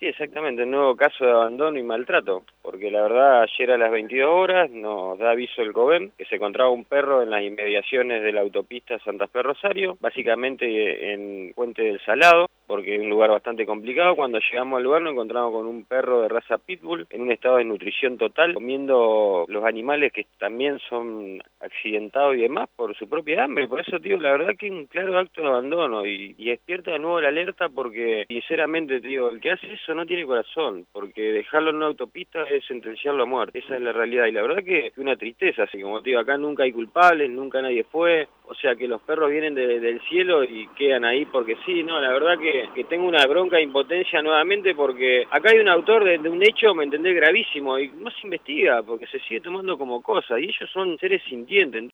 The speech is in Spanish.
Sí, exactamente, un nuevo caso de abandono y maltrato, porque la verdad ayer a las 22 horas nos da aviso el COBEM que se encontraba un perro en las inmediaciones de la autopista Santa Fe Rosario, básicamente en Puente del Salado, porque es un lugar bastante complicado. Cuando llegamos al lugar nos encontramos con un perro de raza pitbull en un estado de nutrición total, comiendo los animales que también son accidentados y demás por su propia hambre. Por eso, tío, la verdad que es un claro acto de abandono y despierta de nuevo la alerta porque, sinceramente, tío, el que hace eso no tiene corazón, porque dejarlo en una autopista es sentenciarlo a muerte. Esa es la realidad y la verdad que es una tristeza, así como te digo, acá nunca hay culpables, nunca nadie fue, o sea que los perros vienen del cielo y quedan ahí porque sí. No, la verdad que tengo una bronca de impotencia nuevamente porque acá hay un autor de un hecho, me entendés, gravísimo y no se investiga porque se sigue tomando como cosa y ellos son seres sintientes.